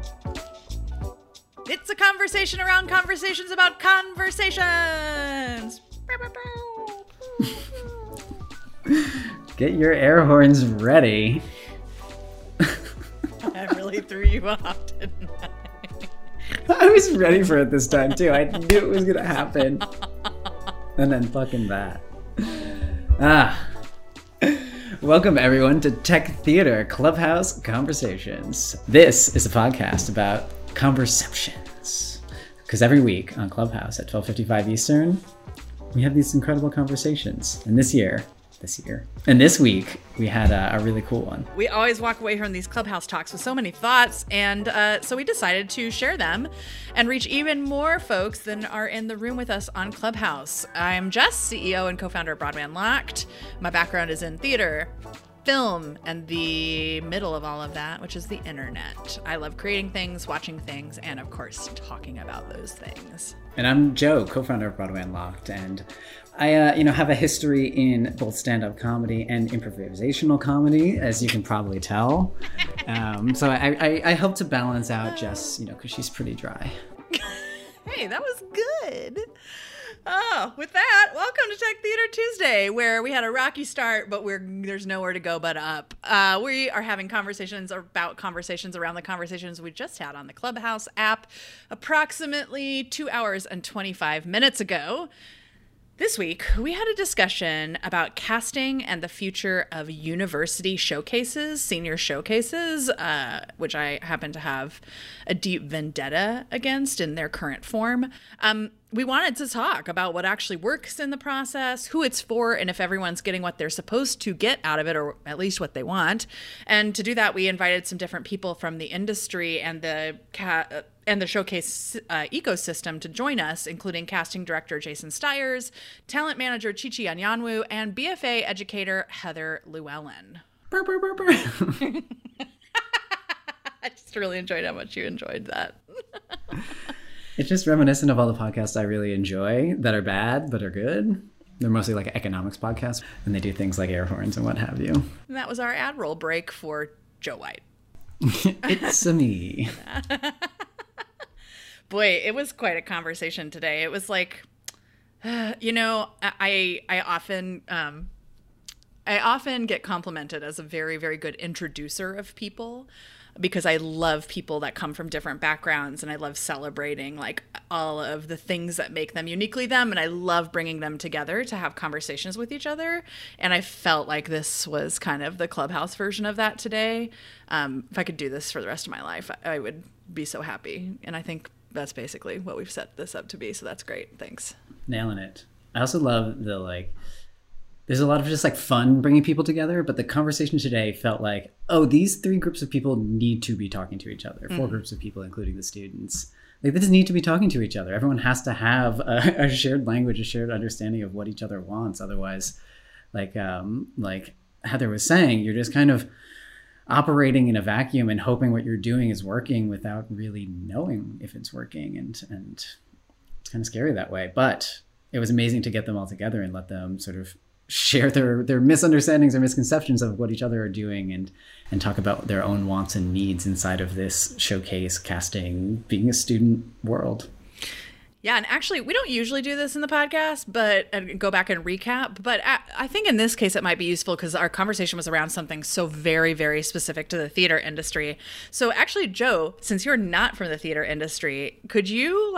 It's a conversation around conversations about conversations. Get your air horns ready. I really threw you off, didn't I? I was ready for it this time too. I knew it was gonna happen. And then fucking that. Welcome everyone to Tech Theater Clubhouse Conversations. This is a podcast about conversations. Because every week on Clubhouse at 12:55 Eastern, we have these incredible conversations. And this week, we had a really cool one. We always walk away from these Clubhouse talks with so many thoughts, and so we decided to share them and reach even more folks than are in the room with us on Clubhouse. I'm Jess, CEO and co-founder of Broadway Unlocked. My background is in theater, film, and the middle of all of that, which is the internet. I love creating things, watching things, and of course, talking about those things. And I'm Joe, co-founder of Broadway Unlocked, and I have a history in both stand-up comedy and improvisational comedy, as you can probably tell. So I help to balance out Jess, because she's pretty dry. Hey, that was good. Oh, with that, welcome to Tech Theater Tuesday, where we had a rocky start, but there's nowhere to go but up. We are having conversations about conversations around the conversations we just had on the Clubhouse app approximately 2 hours and 25 minutes ago. This week, we had a discussion about casting and the future of university showcases, senior showcases, which I happen to have a deep vendetta against in their current form. We wanted to talk about what actually works in the process, who it's for, and if everyone's getting what they're supposed to get out of it, or at least what they want. And to do that, we invited some different people from the industry and the showcase ecosystem to join us, including casting director Jason Stiers, talent manager Chichi Anyanwu, and BFA educator Heather Llewellyn. Burr, burr, burr, burr. I just really enjoyed how much you enjoyed that. It's just reminiscent of all the podcasts I really enjoy that are bad but are good. They're mostly like economics podcasts, and they do things like air horns and what have you. And that was our ad roll break for Joe White. It's me. Boy, it was quite a conversation today. It was like, I often get complimented as a very, very good introducer of people, because I love people that come from different backgrounds, and I love celebrating like all of the things that make them uniquely them, and I love bringing them together to have conversations with each other. And I felt like this was kind of the Clubhouse version of that today. If I could do this for the rest of my life, I would be so happy. And I think that's basically what we've set this up to be. So that's great. Thanks. Nailing it. I also love there's a lot of just like fun bringing people together, but the conversation today felt like, oh, these three groups of people need to be talking to each other. Four groups of people, including the students. Like, they just need to be talking to each other. Everyone has to have a shared language, a shared understanding of what each other wants. Otherwise, like Heather was saying, you're just kind of operating in a vacuum and hoping what you're doing is working without really knowing if it's working. And it's kind of scary that way. But it was amazing to get them all together and let them sort of share their misunderstandings or misconceptions of what each other are doing, and talk about their own wants and needs inside of this showcase casting, being a student world. Yeah, and actually, we don't usually do this in the podcast, but go back and recap. But I think in this case, it might be useful because our conversation was around something so very, very specific to the theater industry. So actually, Joe, since you're not from the theater industry, could you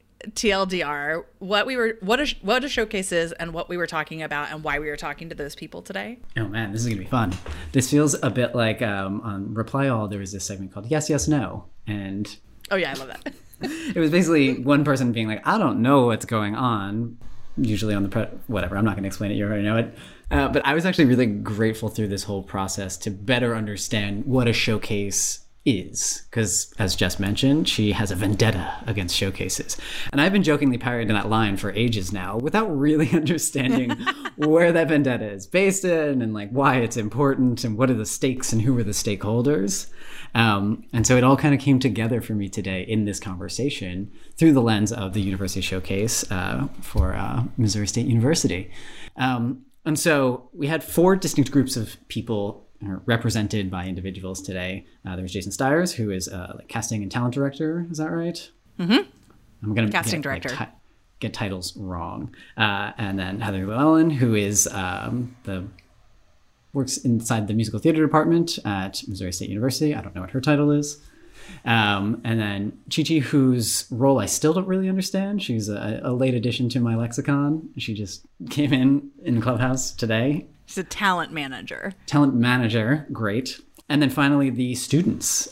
TLDR what a showcase is and what we were talking about and why we were talking to those people today? Oh man, this is gonna be fun. This feels a bit like on Reply All, there was this segment called Yes, Yes, No, and oh yeah, I love that. It was basically one person being like, I don't know what's going on, usually on the whatever, I'm not gonna explain it, you already know it. But I was actually really grateful through this whole process to better understand what a showcase is, because as Jess mentioned, she has a vendetta against showcases, and I've been jokingly parroting that line for ages now without really understanding where that vendetta is based in, and like why it's important, and what are the stakes, and who are the stakeholders. And so it all kind of came together for me today in this conversation through the lens of the University Showcase for Missouri State University. And so we had four distinct groups of people are represented by individuals today. There's Jason Stiers, who is like casting and talent director. Is that right? Mm-hmm. I'm going to casting director. Get titles wrong. And then Heather Llewellyn, who is works inside the musical theater department at Missouri State University. I don't know what her title is. And then Chi-Chi, whose role I still don't really understand. She's a late addition to my lexicon. She just came in Clubhouse today. She's a talent manager. Talent manager, great. And then finally, the students,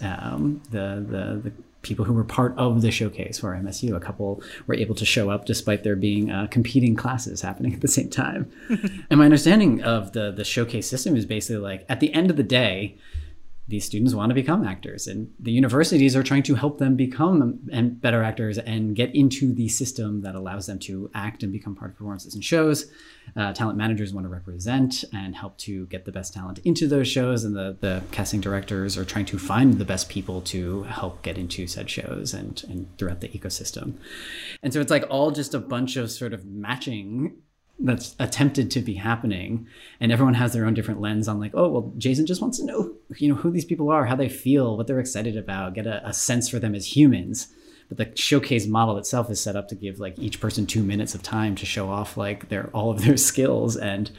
the people who were part of the showcase for MSU. A couple were able to show up despite there being competing classes happening at the same time. And my understanding of the showcase system is basically like, at the end of the day, these students want to become actors, and the universities are trying to help them become better actors and get into the system that allows them to act and become part of performances and shows. Talent managers want to represent and help to get the best talent into those shows, and the casting directors are trying to find the best people to help get into said shows and throughout the ecosystem. And so it's like all just a bunch of sort of matching that's attempted to be happening, and everyone has their own different lens on like, oh, well, Jason just wants to know, who these people are, how they feel, what they're excited about, get a sense for them as humans. But the showcase model itself is set up to give like each person 2 minutes of time to show off like all of their skills. And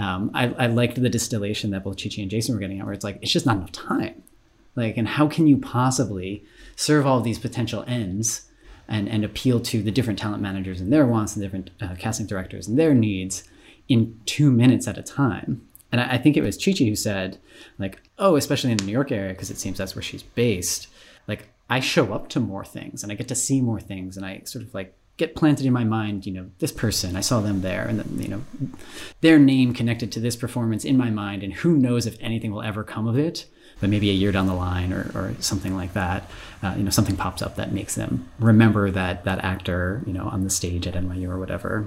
I liked the distillation that both Chi-Chi and Jason were getting at, where it's like, it's just not enough time. Like, and how can you possibly serve all of these potential ends and appeal to the different talent managers and their wants and different casting directors and their needs in 2 minutes at a time? And I think it was Chi-Chi who said, like, oh, especially in the New York area, because it seems that's where she's based, like, I show up to more things and I get to see more things, and I sort of like get planted in my mind, this person, I saw them there, and then, their name connected to this performance in my mind, and who knows if anything will ever come of it. But maybe a year down the line or something like that, something pops up that makes them remember that actor, on the stage at NYU or whatever.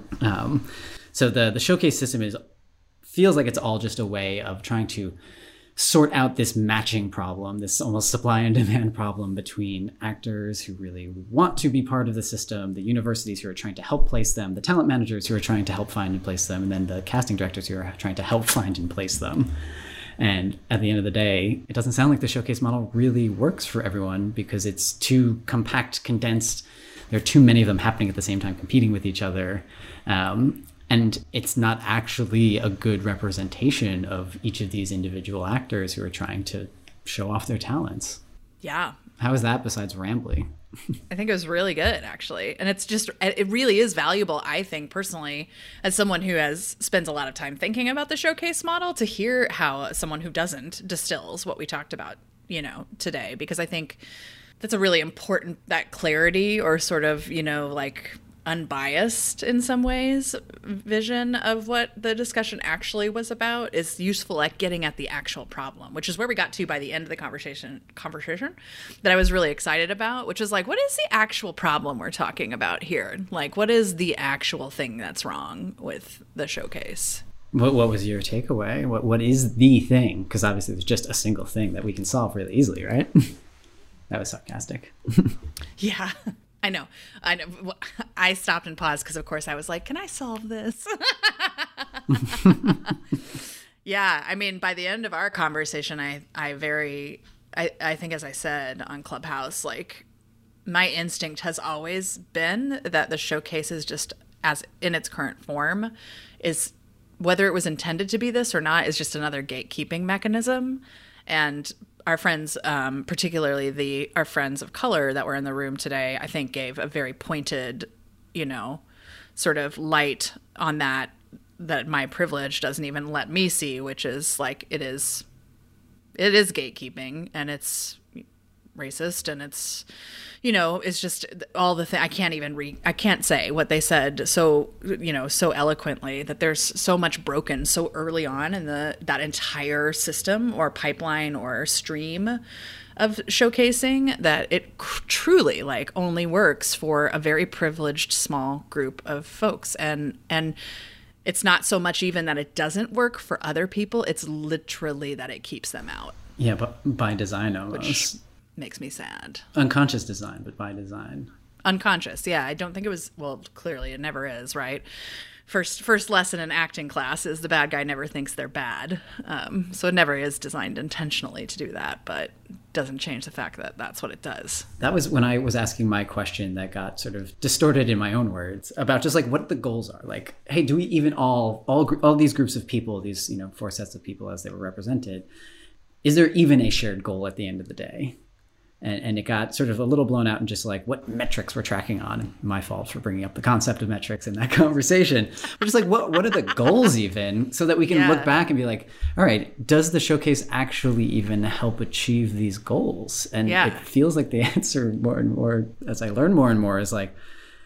So the showcase system feels like it's all just a way of trying to sort out this matching problem, this almost supply and demand problem between actors who really want to be part of the system, the universities who are trying to help place them, the talent managers who are trying to help find and place them, and then the casting directors who are trying to help find and place them. And at the end of the day, it doesn't sound like the showcase model really works for everyone, because it's too compact, condensed. There are too many of them happening at the same time, competing with each other. And it's not actually a good representation of each of these individual actors who are trying to show off their talents. Yeah. How is that besides rambly? I think it was really good, actually. And it really is valuable, I think, personally, as someone who spends a lot of time thinking about the showcase model, to hear how someone who doesn't distills what we talked about, today. Because I think that's a really important, that clarity, or sort of, like unbiased in some ways vision of what the discussion actually was about is useful at getting at the actual problem, which is where we got to by the end of the conversation that I was really excited about, which is like, what is the actual problem we're talking about here? Like, what is the actual thing that's wrong with the showcase? What was your takeaway? What is the thing? Because obviously there's just a single thing that we can solve really easily, right? That was sarcastic. Yeah. I know. I stopped and paused because, of course, I was like, can I solve this? Yeah. I mean, by the end of our conversation, I think, as I said on Clubhouse, like, my instinct has always been that the showcase is just, as in its current form, is, whether it was intended to be this or not, is just another gatekeeping mechanism. And our friends, particularly our friends of color that were in the room today, I think gave a very pointed, sort of light on that my privilege doesn't even let me see, which is like, it is gatekeeping, and it's racist, and it's, it's just all the thing. I can't say what they said so eloquently, that there's so much broken so early on in that entire system or pipeline or stream of showcasing, that it truly like only works for a very privileged small group of folks. And it's not so much even that it doesn't work for other people. It's literally that it keeps them out. Yeah, but by design almost. Which makes me sad. Unconscious design, but by design. Unconscious. Yeah. I don't think it was, well, clearly it never is, right? First lesson in acting class is the bad guy never thinks they're bad. So it never is designed intentionally to do that, but doesn't change the fact that that's what it does. That was when I was asking my question that got sort of distorted in my own words about just like what the goals are. Like, hey, do we even all these groups of people, these, you know, 4 sets of people as they were represented, is there even a shared goal at the end of the day? And it got sort of a little blown out in just like what metrics we're tracking on. My fault for bringing up the concept of metrics in that conversation. But just like, what are the goals even, so that we can look back and be like, all right, does the showcase actually even help achieve these goals? And it feels like the answer more and more, as I learn more and more, is like,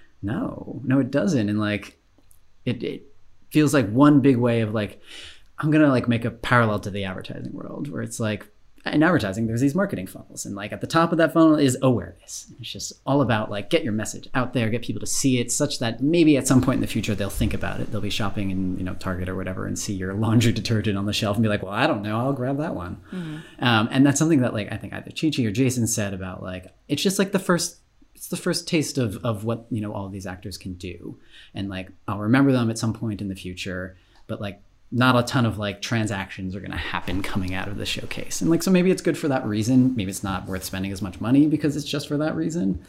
no, it doesn't. And like, it feels like one big way of like, I'm going to like make a parallel to the advertising world, where it's like, in advertising, there's these marketing funnels, and like at the top of that funnel is awareness. It's just all about like, get your message out there, get people to see it, such that maybe at some point in the future they'll think about it. They'll be shopping in, you know, Target or whatever, and see your laundry detergent on the shelf and be like, well, I don't know, I'll grab that one. Mm-hmm. And that's something that like I think either Chi Chi or Jason said about like, it's just like the first taste of what, you know, all of these actors can do, and like I'll remember them at some point in the future, but like not a ton of like transactions are going to happen coming out of the showcase. And like, so maybe it's good for that reason. Maybe it's not worth spending as much money because it's just for that reason.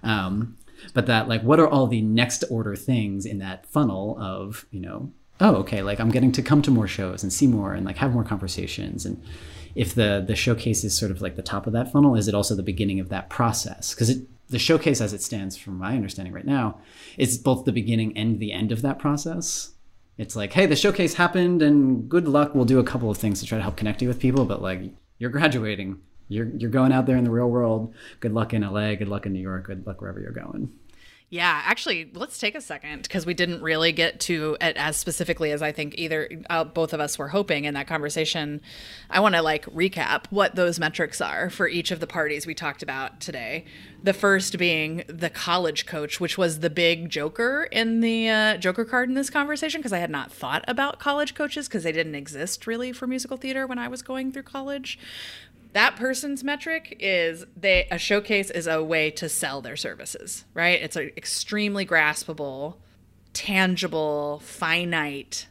But that like, what are all the next order things in that funnel of, you know, oh, okay, like I'm getting to come to more shows and see more and like have more conversations. And if the showcase is sort of like the top of that funnel, is it also the beginning of that process? Because the showcase as it stands, from my understanding right now, is both the beginning and the end of that process. It's like, hey, the showcase happened and good luck. We'll do a couple of things to try to help connect you with people. But like, you're graduating. You're going out there in the real world. Good luck in LA. Good luck in New York. Good luck wherever you're going. Yeah, actually, let's take a second, because we didn't really get to it as specifically as I think both of us were hoping in that conversation. I want to like recap what those metrics are for each of the parties we talked about today. The first being the college coach, which was the big joker in the joker card in this conversation, because I had not thought about college coaches because they didn't exist really for musical theater when I was going through college. That person's metric is a showcase is a way to sell their services, right? It's an extremely graspable, tangible, finite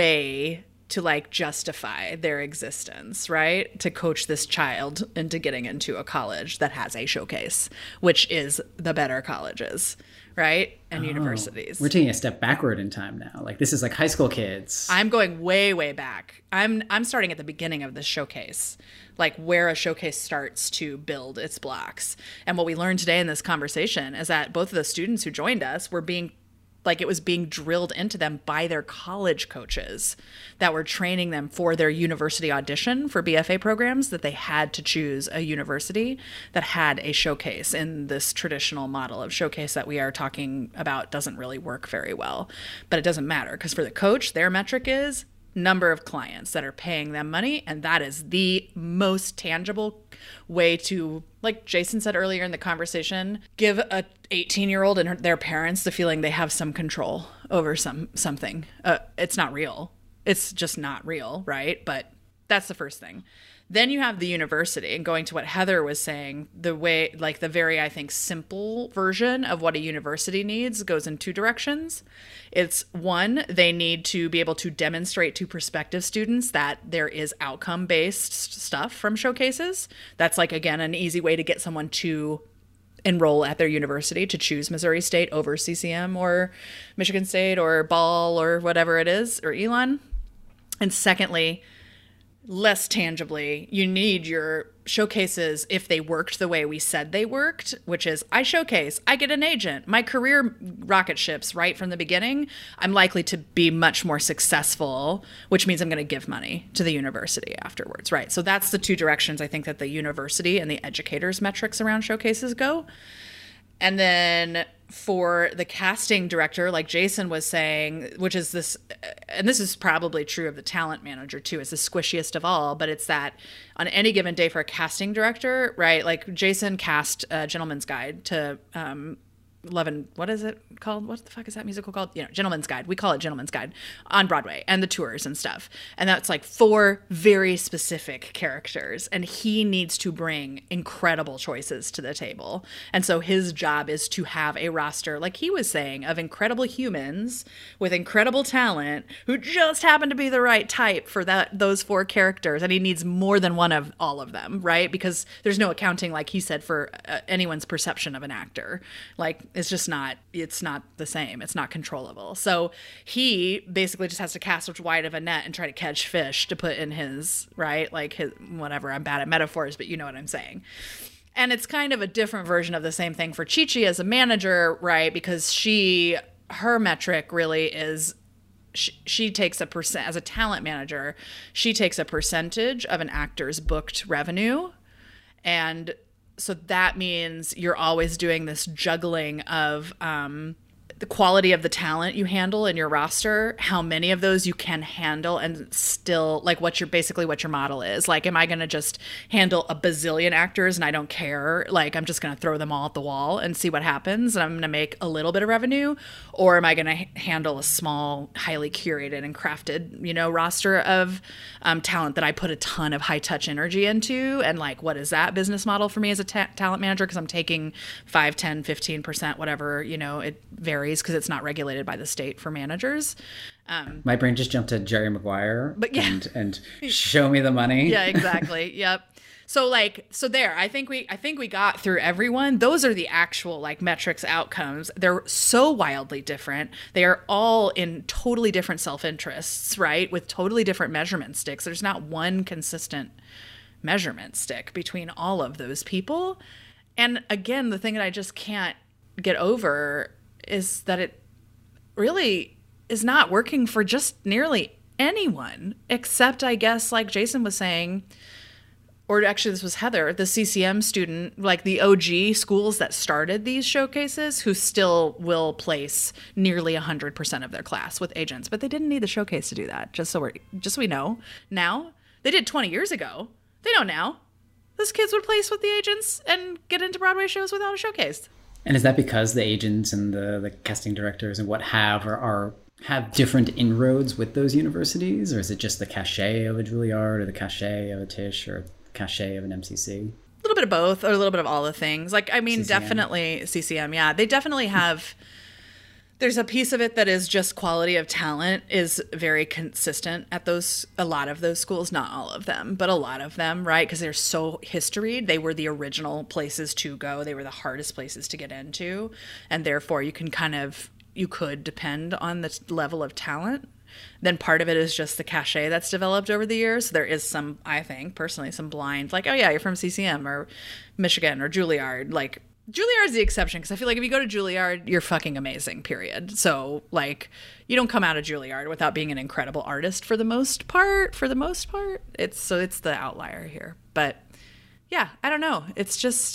way to like justify their existence, right? To coach this child into getting into a college that has a showcase, which is the better colleges, right? And universities. We're taking a step backward in time now. Like this is like high school kids. I'm going way, way back. I'm starting at the beginning of this showcase, like where a showcase starts to build its blocks. And what we learned today in this conversation is that both of the students who joined us were being like, it was being drilled into them by their college coaches that were training them for their university audition for BFA programs, that they had to choose a university that had a showcase. In this traditional model of showcase that we are talking about doesn't really work very well, but it doesn't matter, because for the coach, their metric is number of clients that are paying them money. And that is the most tangible way to, like Jason said earlier in the conversation, give a 18-year-old and their parents the feeling they have some control over something. It's not real. It's just not real, right? But that's the first thing. Then you have the university, and going to what Heather was saying, the way, like the very, I think, simple version of what a university needs goes in 2 directions. It's one, they need to be able to demonstrate to prospective students that there is outcome-based stuff from showcases. That's like, again, an easy way to get someone to enroll at their university, to choose Missouri State over CCM or Michigan State or Ball or whatever it is, or Elon. And secondly, less tangibly, you need your showcases, if they worked the way we said they worked, which is I showcase, I get an agent, my career rocket ships right from the beginning, I'm likely to be much more successful, which means I'm going to give money to the university afterwards, right? So that's the 2 directions I think that the university and the educators' metrics around showcases go. And then for the casting director, like Jason was saying, which is this, and this is probably true of the talent manager too, it's the squishiest of all, but it's that on any given day for a casting director, right? Like Jason cast a Gentleman's Guide to what is it called? What the fuck is that musical called? Gentleman's Guide. We call it Gentleman's Guide on Broadway, and the tours and stuff. And that's like 4 very specific characters. And he needs to bring incredible choices to the table. And so his job is to have a roster, like he was saying, of incredible humans with incredible talent who just happen to be the right type for those 4 characters. And he needs more than one of all of them, right? Because there's no accounting, like he said, for anyone's perception of an actor. Like, it's not the same. It's not controllable. So he basically just has to cast as wide of a net and try to catch fish to put in his, right? Like his, whatever, I'm bad at metaphors, but you know what I'm saying. And it's kind of a different version of the same thing for Chi Chi as a manager, right? Because her metric really is she takes a percent, as a talent manager, she takes a percentage of an actor's booked revenue. And so that means you're always doing this juggling of the quality of the talent you handle in your roster, how many of those you can handle, and still like what your model is. Like, am I going to just handle a bazillion actors and I don't care? Like, I'm just going to throw them all at the wall and see what happens, and I'm going to make a little bit of revenue? Or am I going to handle a small, highly curated and crafted, roster of talent that I put a ton of high touch energy into? And like, what is that business model for me as a talent manager? Because I'm taking 5, 10, 15%, whatever, it varies, because it's not regulated by the state for managers. My brain just jumped to Jerry Maguire, but yeah. and show me the money. Yeah, exactly. Yep. So there, I think we got through everyone. Those are the actual like metrics outcomes. They're so wildly different. They are all in totally different self-interests, right? With totally different measurement sticks. There's not one consistent measurement stick between all of those people. And again, the thing that I just can't get over is that it really is not working for just nearly anyone, except, I guess, like Jason was saying, or actually this was Heather, the CCM student, like the OG schools that started these showcases, who still will place nearly 100% of their class with agents. But they didn't need the showcase to do that, just so we know. Now, they did 20 years ago. They don't now. Those kids would place with the agents and get into Broadway shows without a showcase. And is that because the agents and the casting directors and what have different inroads with those universities? Or is it just the cachet of a Juilliard or the cachet of a Tisch or the cachet of an MCC? A little bit of both, or a little bit of all the things. Like, I mean, CCM. Definitely CCM, yeah. They definitely have... There's a piece of it that is just quality of talent is very consistent at a lot of those schools, not all of them, but a lot of them, right? Because they're so historied. They were the original places to go. They were the hardest places to get into. And therefore you could depend on the level of talent. Then part of it is just the cachet that's developed over the years. There is some, I think, personally, some blind, like, oh yeah, you're from CCM or Michigan or Juilliard, like, Juilliard's the exception, because I feel like if you go to Juilliard, you're fucking amazing, period. So, like, you don't come out of Juilliard without being an incredible artist for the most part. It's the outlier here. But, yeah, I don't know. It's just,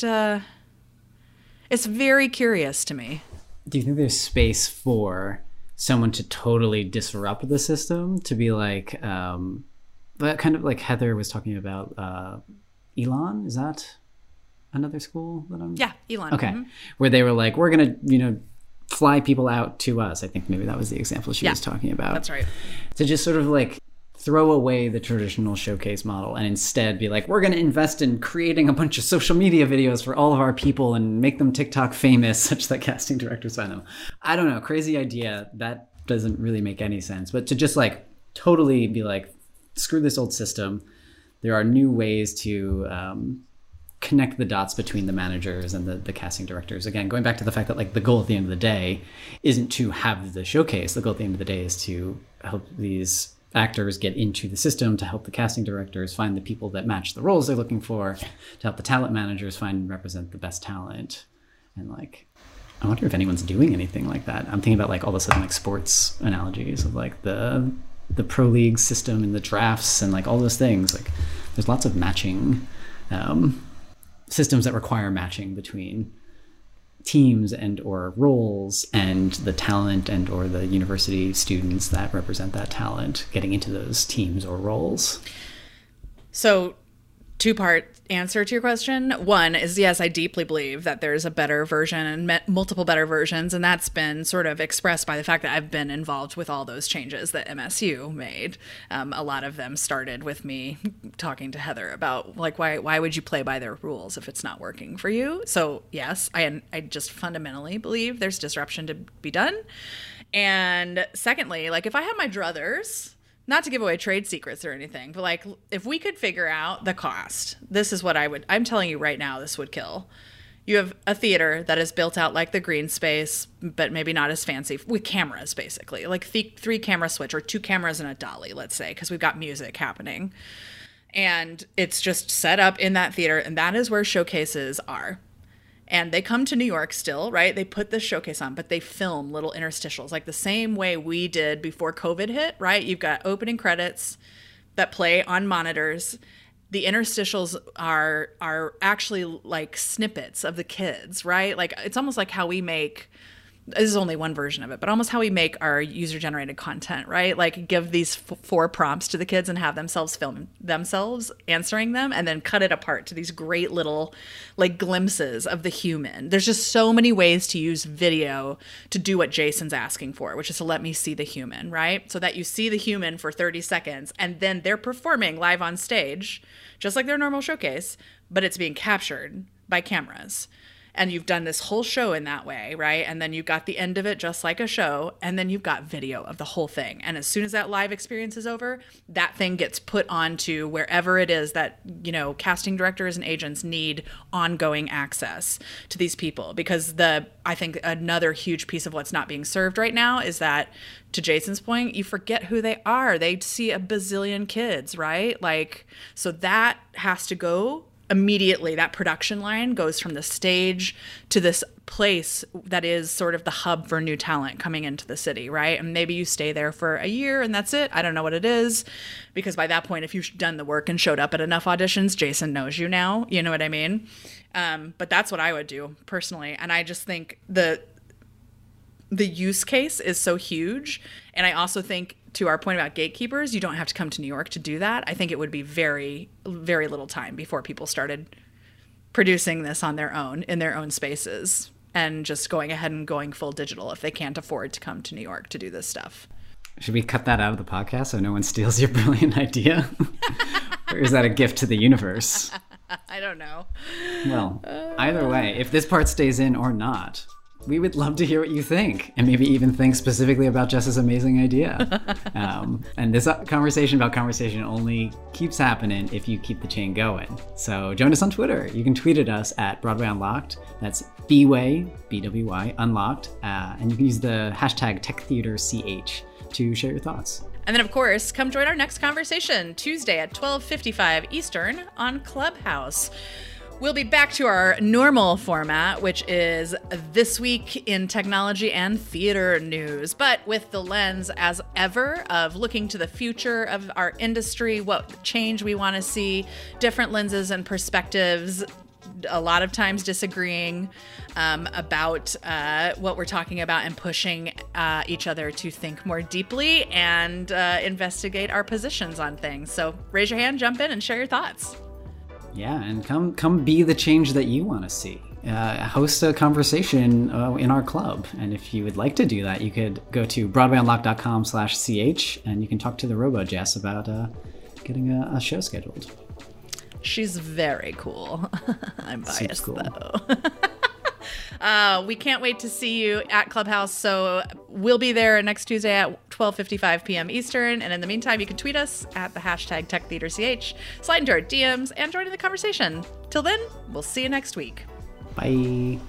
it's very curious to me. Do you think there's space for someone to totally disrupt the system? To be like, but kind of like Heather was talking about, Elon, is that... another school that I'm... Yeah, Elon. Okay. Mm-hmm. Where they were like, we're going to, fly people out to us. I think maybe that was the example she was talking about. That's right. To just sort of like throw away the traditional showcase model and instead be like, we're going to invest in creating a bunch of social media videos for all of our people and make them TikTok famous such that casting directors find them. I don't know. Crazy idea. That doesn't really make any sense. But to just like totally be like, screw this old system. There are new ways to... connect the dots between the managers and the casting directors. Again, going back to the fact that like the goal at the end of the day isn't to have the showcase. The goal at the end of the day is to help these actors get into the system, to help the casting directors find the people that match the roles they're looking for, to help the talent managers find and represent the best talent. And like, I wonder if anyone's doing anything like that. I'm thinking about like all of a sudden like sports analogies of like the pro league system and the drafts and like all those things. Like there's lots of matching systems that require matching between teams and or roles and the talent and or the university students that represent that talent getting into those teams or roles. So two-part answer to your question. One is, yes, I deeply believe that there's a better version and multiple better versions, and that's been sort of expressed by the fact that I've been involved with all those changes that MSU made. A lot of them started with me talking to Heather about, like, why would you play by their rules if it's not working for you? So yes, I just fundamentally believe there's disruption to be done. And secondly, like, if I had my druthers, not to give away trade secrets or anything, but like, if we could figure out the cost, this is what I'm telling you right now, this would kill. You have a theater that is built out like the green space, but maybe not as fancy, with cameras, basically, like 3 camera switch or 2 cameras and a dolly, let's say, because we've got music happening. And it's just set up in that theater, and that is where showcases are. And they come to New York still, right? They put the showcase on, but they film little interstitials, like the same way we did before COVID hit, right? You've got opening credits that play on monitors. The interstitials are actually like snippets of the kids, right? Like, it's almost like how we make, this is only one version of it, but almost how we make our user-generated content, right? Like, give these 4 prompts to the kids and have themselves film themselves answering them, and then cut it apart to these great little, like, glimpses of the human. There's just so many ways to use video to do what Jason's asking for, which is to let me see the human, right? So that you see the human for 30 seconds, and then they're performing live on stage, just like their normal showcase, but it's being captured by cameras. And you've done this whole show in that way, right? And then you've got the end of it just like a show, and then you've got video of the whole thing. And as soon as that live experience is over, that thing gets put onto wherever it is that, you know, casting directors and agents need ongoing access to these people. Because I think another huge piece of what's not being served right now is that, to Jason's point, you forget who they are. They see a bazillion kids, right? Like, so that has to go immediately. That production line goes from the stage to this place that is sort of the hub for new talent coming into the city, right? And maybe you stay there for a year and that's it. I don't know what it is, because by that point, if you've done the work and showed up at enough auditions, Jason knows you now. You know what I mean? But that's what I would do personally. And I just think the use case is so huge. And I also think, to our point about gatekeepers, you don't have to come to New York to do that. I think it would be very, very little time before people started producing this on their own, in their own spaces, and just going ahead and going full digital if they can't afford to come to New York to do this stuff. Should we cut that out of the podcast so no one steals your brilliant idea? Or is that a gift to the universe? I don't know. Well, either way, if this part stays in or not, we would love to hear what you think, and maybe even think specifically about Jess's amazing idea. And this conversation about conversation only keeps happening if you keep the chain going. So join us on Twitter. You can tweet at us at Broadway Unlocked. That's BWay, BWY, Unlocked. And you can use the hashtag TechTheaterCH to share your thoughts. And then, of course, come join our next conversation Tuesday at 12:55 Eastern on Clubhouse. We'll be back to our normal format, which is This Week in Technology and Theater News, but with the lens, as ever, of looking to the future of our industry, what change we want to see, different lenses and perspectives, a lot of times disagreeing about what we're talking about, and pushing each other to think more deeply and investigate our positions on things. So raise your hand, jump in, and share your thoughts. Yeah, and come be the change that you want to see. Host a conversation in our club. And if you would like to do that, you could go to BroadwayUnlocked.com/ch, and you can talk to the Robo Jess about getting a show scheduled. She's very cool. I'm biased, cool. though. We can't wait to see you at Clubhouse. So we'll be there next Tuesday at 12:55 p.m. Eastern. And in the meantime, you can tweet us at the hashtag TechTheaterCH, slide into our DMs, and join in the conversation. Till then, we'll see you next week. Bye.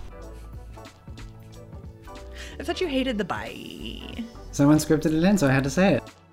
I thought you hated the bye. Someone scripted it in, so I had to say it.